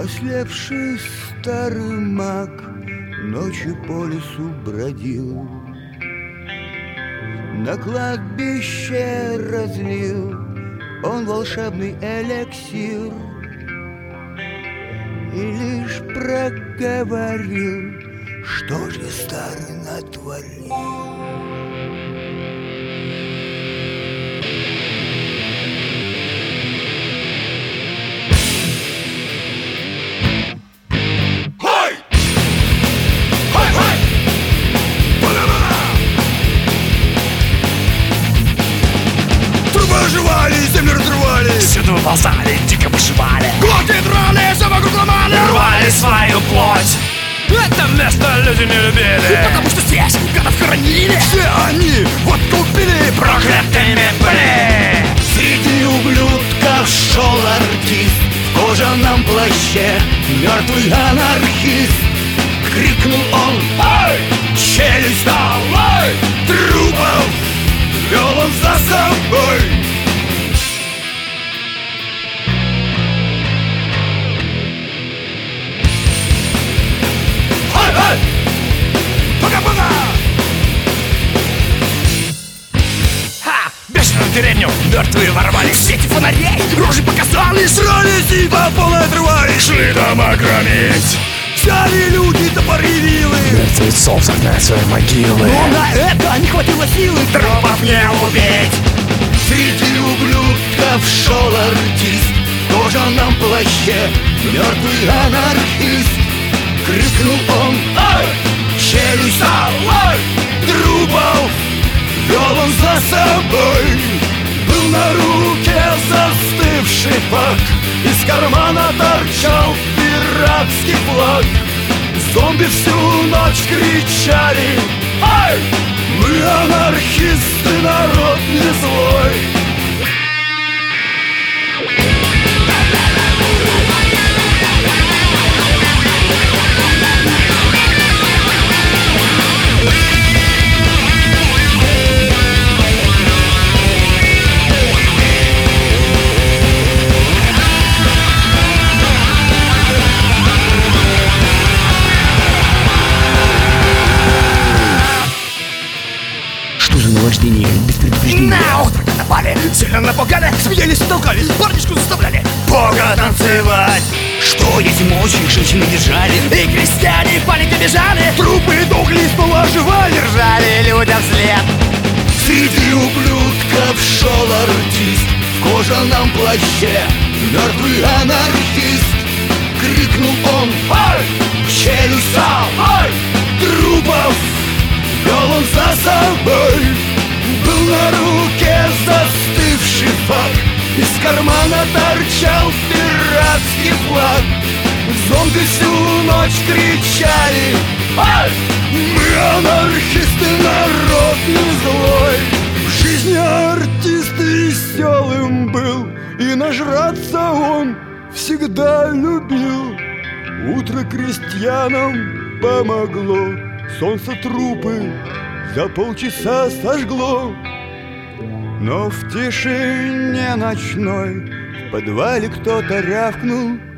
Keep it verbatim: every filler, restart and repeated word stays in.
Ослепший старый маг ночью по лесу бродил, на кладбище разлил он волшебный эликсир и лишь проговорил, что же старый натворил. Оживали, землю разрывали, всюду ползали, дико бушевали, глотки драли, все вокруг ломали, рвали свою плоть. Это место люди не любили, потому что здесь гадов хоронили. Все они вот купили проклятыми были. Среди ублюдков шел артист в кожаном плаще, мертвый анархист. Крикнул он: «Эй, челюсть давай!» Трупов вел он за собой. Пока-пока! Ха! Бешеную деревню мертвые ворвались, в сети фонарей рожи показали, срались и по полной отрывались, шли дома громить. Взяли люди топоры вилы, мертвецов загнать свои могилы, но на это не хватило силы трупов не убить. Среди ублюдков шел артист в кожаном плаще, мертвый анархист. Крикнул он: «Эй, челюсть давай!» Трупов вел он за собой. Был на руке застывший фак, из кармана торчал пиратский флаг. Зомби всю ночь кричали: «Эй, мы анархисты, народ не злой!» Наваждение без предупреждения. На утро напали, сильно напугали, смеялись и толкались, парнишку заставляли Бога танцевать. Что эти мочи женщины держали, и крестьяне в панике бежали, трупы дохли, снова оживали, ржали людям вслед. Среди ублюдков шел артист в кожаном плаще, мертвый анархист. Крикнул он: «Эй, челюсть давай!» Трупов вел он за собой. Был на руке застывший фак, из кармана торчал пиратский флаг. Зомби всю ночь кричали: «Эй, мы анархисты, народ не злой!» В жизни артист веселым был, и нажраться он всегда любил. Утро крестьянам помогло, солнце трупы за полчаса сожгло. Но в тишине ночной в подвале кто-то рявкнул: